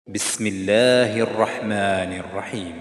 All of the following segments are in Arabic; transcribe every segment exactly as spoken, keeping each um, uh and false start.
بسم الله الرحمن الرحيم.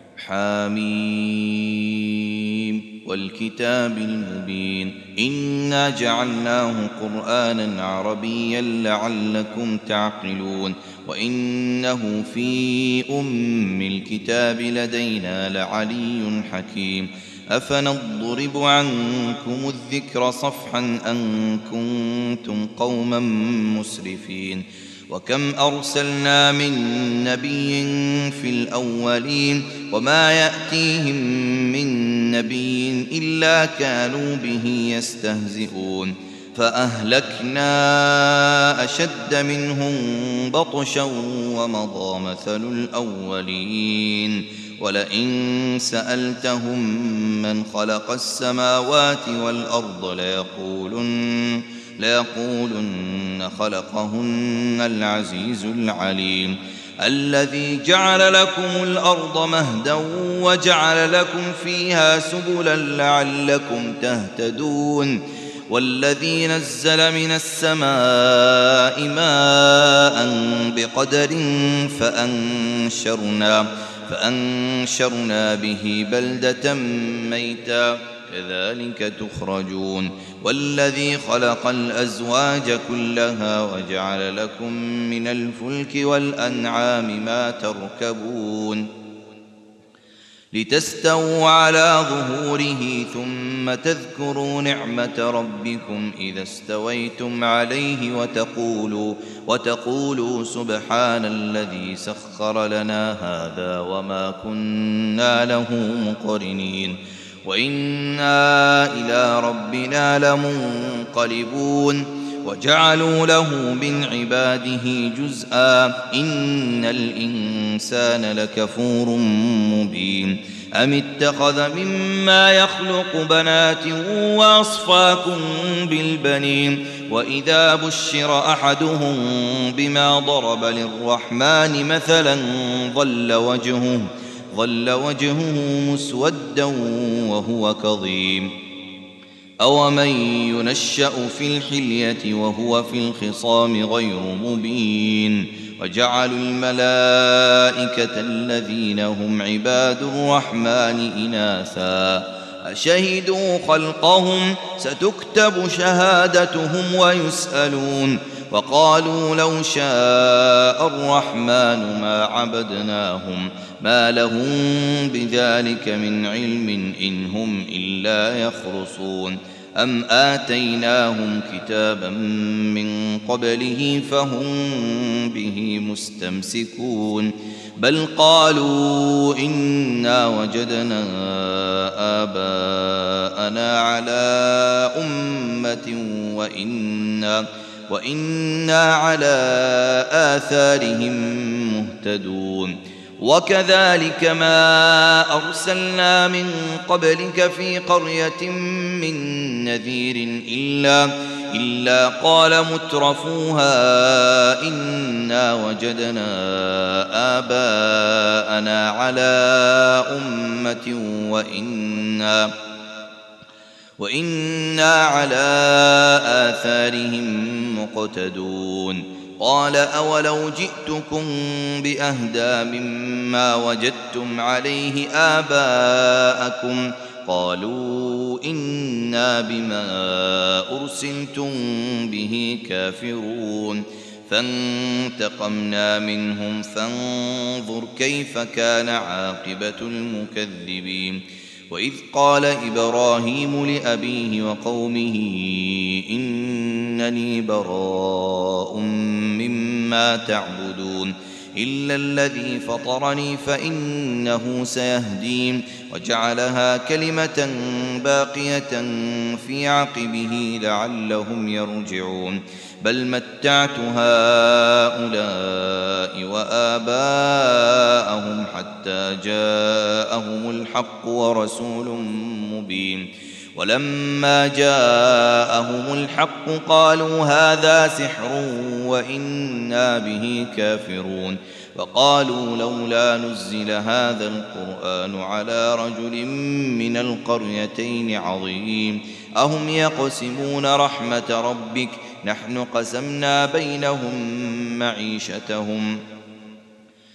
حميم والكتاب المبين إنا جعلناه قرآنا عربيا لعلكم تعقلون وإنه في أم الكتاب لدينا لعلي حكيم أفنضرب عنكم الذكر صفحا أن كنتم قوما مسرفين وكم أرسلنا من نبي في الأولين وما يأتيهم من نبي إلا كانوا به يستهزئون فأهلكنا أشد منهم بطشا ومضى مثل الأولين ولئن سألتهم من خلق السماوات والأرض ليقولن ليقولن خلقهن العزيز العليم الذي جعل لكم الأرض مهدا وجعل لكم فيها سبلا لعلكم تهتدون والذي نزل من السماء ماء بقدر فأنشرنا, فأنشرنا به بلدة ميتا كذلك تخرجون والذي خلق الأزواج كلها وجعل لكم من الفلك والأنعام ما تركبون لتستووا على ظهوره ثم تذكروا نعمة ربكم إذا استويتم عليه وتقولوا, وتقولوا سبحان الذي سخر لنا هذا وما كنا له مقرنين وإنا إلى ربنا لمنقلبون وجعلوا له من عباده جزءا إن الإنسان لكفور مبين أم اتخذ مما يخلق بنات وأصفاكم بالبنين وإذا بشر أحدهم بما ضرب للرحمن مثلا ظل وجهه ظل وجهه مسودا وهو كظيم أومن ينشأ في الحلية وهو في الخصام غير مبين وجعلوا الملائكة الذين هم عباد الرحمن إناثا أشهدوا خلقهم ستكتب شهادتهم ويسألون وقالوا لو شاء الرحمن ما عبدناهم ما لهم بذلك من علم إن هم إلا يخرصون أم آتيناهم كتابا من قبله فهم به مستمسكون بل قالوا إنا وجدنا آباءنا على أمة وإنا, وإنا على آثارهم مهتدون وكذلك ما أرسلنا من قبلك في قرية من نذير إلا, إلا قال مترفوها إنا وجدنا آباءنا على أمة وإنا, وإنا على آثارهم مقتدون قال أولو جئتكم بأهدى مما وجدتم عليه آباءكم قالوا إنا بما أرسلتم به كافرون فانتقمنا منهم فانظر كيف كان عاقبة المكذبين وإذ قال إبراهيم لأبيه وقومه إنني براء مما تعبدون إلا الذي فطرني فإنه سيهدين وجعلها كلمة باقية في عقبه لعلهم يرجعون بل متعت هؤلاء وآباءهم حتى جاءهم الحق ورسول مبين ولما جاءهم الحق قالوا هذا سحر وإنا به كافرون وقالوا لولا نزل هذا القرآن على رجل من القريتين عظيم أهم يقسمون رحمة ربك نحن قسمنا بينهم معيشتهم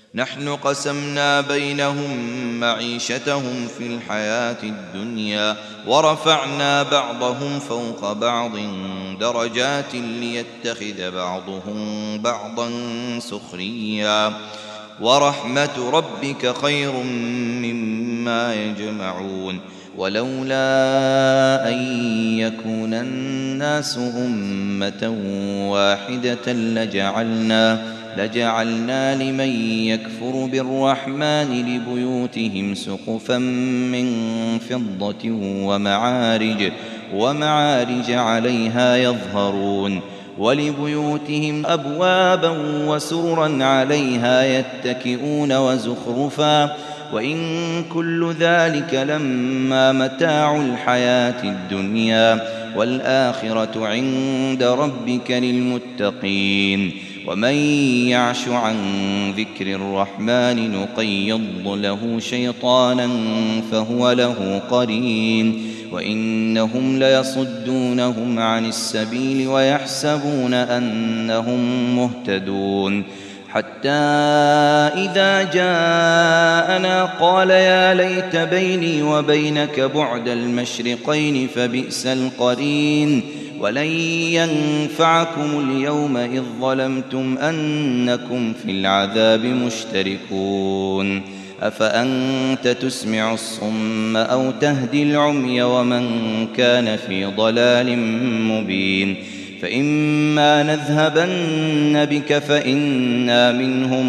نحن قسمنا بينهم معيشتهم في الحياة الدنيا ورفعنا بعضهم فوق بعض درجات ليتخذ بعضهم بعضا سخريا ورحمة ربك خير مما يجمعون ولولا أن يكون الناس أمة واحدة لجعلنا لجعلنا لمن يكفر بالرحمن لبيوتهم سقفا من فضة ومعارج ومعارج عليها يظهرون ولبيوتهم أبوابا وسررا عليها يتكئون وزخرفا وإن كل ذلك لما متاع الحياة الدنيا والآخرة عند ربك للمتقين ومن يعش عن ذكر الرحمن نقيض له شيطانا فهو له قرين وإنهم ليصدونهم عن السبيل ويحسبون أنهم مهتدون حتى إذا جاءنا قال يا ليت بيني وبينك بعد المشرقين فبئس القرين ولن ينفعكم اليوم إذ ظلمتم أنكم في العذاب مشتركون أفأنت تسمع الصم أو تهدي العمي ومن كان في ضلال مبين فإما نذهبن بك فإنا منهم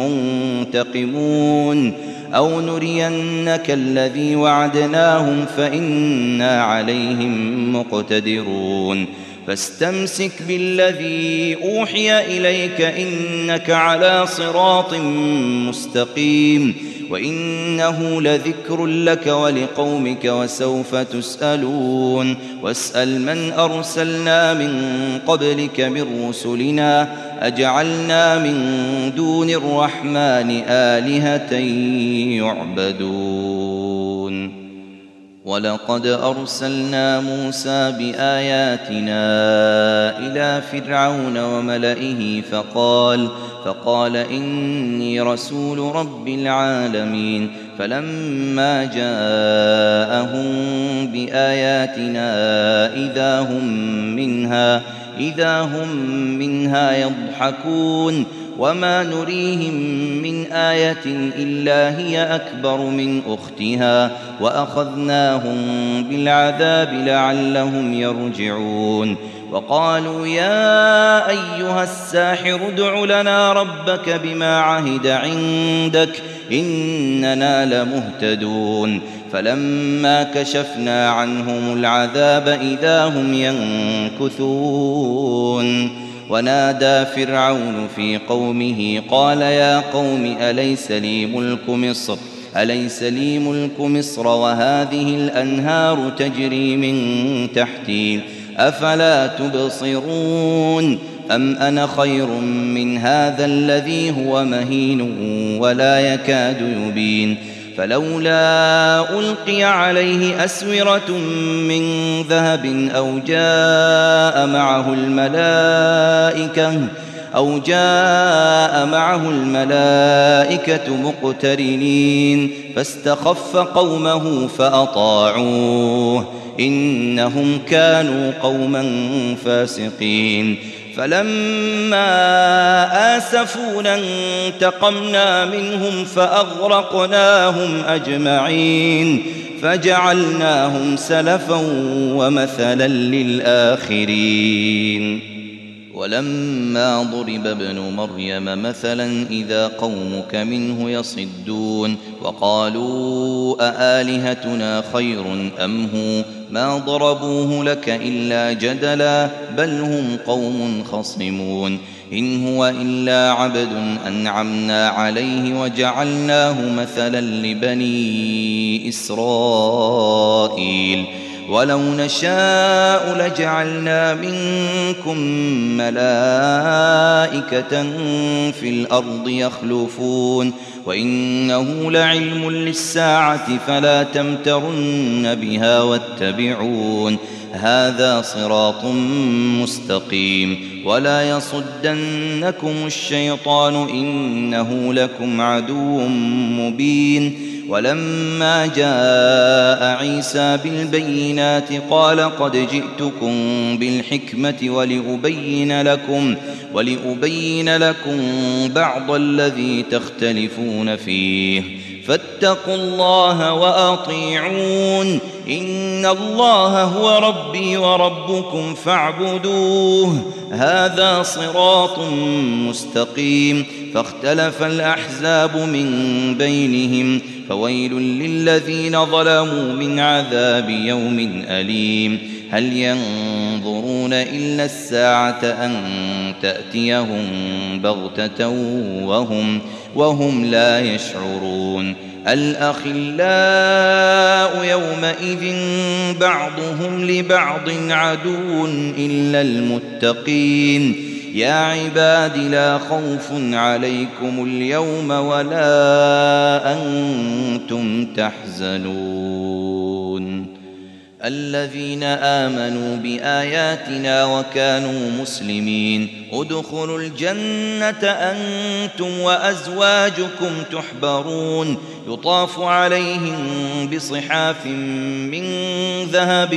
منتقمون أو نرينك الذي وعدناهم فإنا عليهم مقتدرون فاستمسك بالذي أوحي إليك إنك على صراط مستقيم وإنه لذكر لك ولقومك وسوف تسألون واسأل من أرسلنا من قبلك من رسلنا أجعلنا من دون الرحمن آلهة يعبدون ولقد أرسلنا موسى بآياتنا إلى فرعون وملئه فقال فقال إني رسول رب العالمين فلما جاءهم بآياتنا إذا هم منها إذا هم منها يضحكون وما نريهم من آية إلا هي أكبر من أختها وأخذناهم بالعذاب لعلهم يرجعون وقالوا يا أيها الساحر ادع لنا ربك بما عهد عندك إننا لمهتدون فلما كشفنا عنهم العذاب إذا هم ينكثون ونادى فرعون في قومه قال يا قوم أليس لي ملك مصر أليس لي ملك مصر وهذه الأنهار تجري من تحتي أفلا تبصرون أم أنا خير من هذا الذي هو مهين ولا يكاد يبين فلولا ألقي عليه أسورة من ذهب أو جاء معه الملائكة أو جاء معه الملائكة مقترنين فاستخف قومه فأطاعوه إنهم كانوا قوما فاسقين فلما آسفونا انتقمنا منهم فأغرقناهم أجمعين فجعلناهم سلفا ومثلا للآخرين ولما ضرب ابن مريم مثلا إذا قومك منه يصدون وقالوا أآلهتنا خير أم هو ما ضربوه لك إلا جدلا بل هم قوم خصمون إن هو إلا عبد أنعمنا عليه وجعلناه مثلا لبني إسرائيل ولو نشاء لجعلنا منكم ملائكة في الأرض يخلفون وإنه لعلم للساعة فلا تمترن بها واتبعون هذا صراط مستقيم ولا يصدنكم الشيطان إنه لكم عدو مبين ولما جاء عيسى بالبينات قال قد جئتكم بالحكمة ولأبين لكم ولأبين لكم بعض الذي تختلفون فيه فاتقوا الله وأطيعون إن الله هو ربي وربكم فاعبدوه هذا صراط مستقيم فاختلف الأحزاب من بينهم فويل للذين ظلموا من عذاب يوم أليم هل ينظرون إلا الساعة أن تأتيهم بغتة وهم, وهم لا يشعرون الأخلاء يومئذ بعضهم لبعض عدو إلا المتقين يا عباد لا خوف عليكم اليوم ولا أنتم تحزنون الذين آمنوا بآياتنا وكانوا مسلمين ادخلوا الجنة أنتم وأزواجكم تحبرون يطاف عليهم بصحاف من ذهب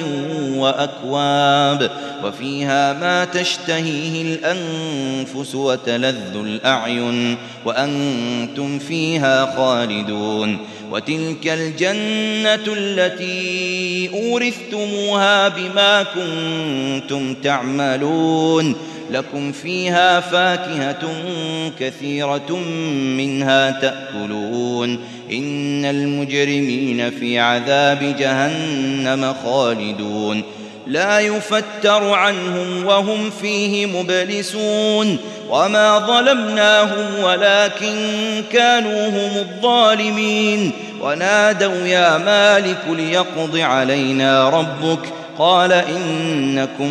وأكواب وفيها ما تشتهيه الأنفس وتلذ الأعين وأنتم فيها خالدون وتلك الجنة التي أورثتموها بما كنتم تعملون لكم فيها فاكهة كثيرة منها تأكلون إن المجرمين في عذاب جهنم خالدون لا يفتر عنهم وهم فيه مبلسون وما ظلمناهم ولكن كانوا هم الظالمين ونادوا يا مالك ليقض علينا ربك قال إنكم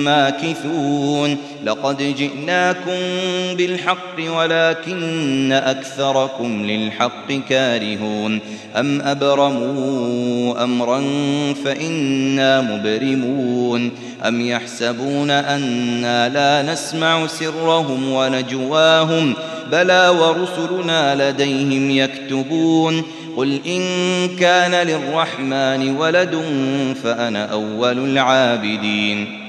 ماكثون لقد جئناكم بالحق ولكن أكثركم للحق كارهون أم أبرموا أمرا فإنا مبرمون أم يحسبون أنا لا نسمع سرهم ونجواهم بلى ورسلنا لديهم يكتبون قل إن كان للرحمن ولد فأنا أول العابدين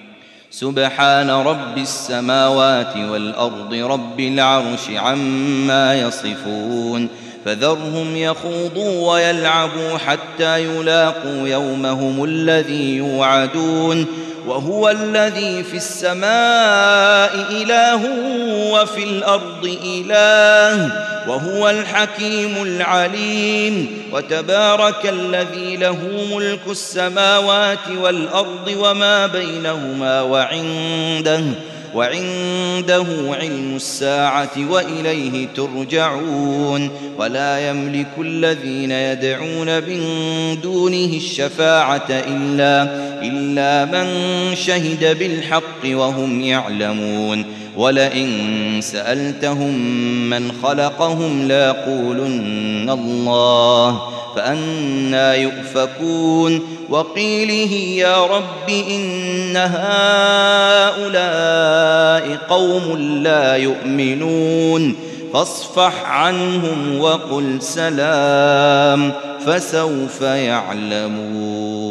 سبحان رب السماوات والأرض رب العرش عما يصفون فذرهم يخوضوا ويلعبوا حتى يلاقوا يومهم الذي يوعدون وهو الذي في السماء إله وفي الأرض إله وهو الحكيم العليم وتبارك الذي له ملك السماوات والأرض وما بينهما وعنده وعنده علم الساعة وإليه ترجعون ولا يملك الذين يدعون من دونه الشفاعة إلا, إلا من شهد بالحق وهم يعلمون ولئن سألتهم من خلقهم ليقولن الله فأنى يؤفكون وقيله يا رب إن هؤلاء قوم لا يؤمنون فاصفح عنهم وقل سلام فسوف يعلمون.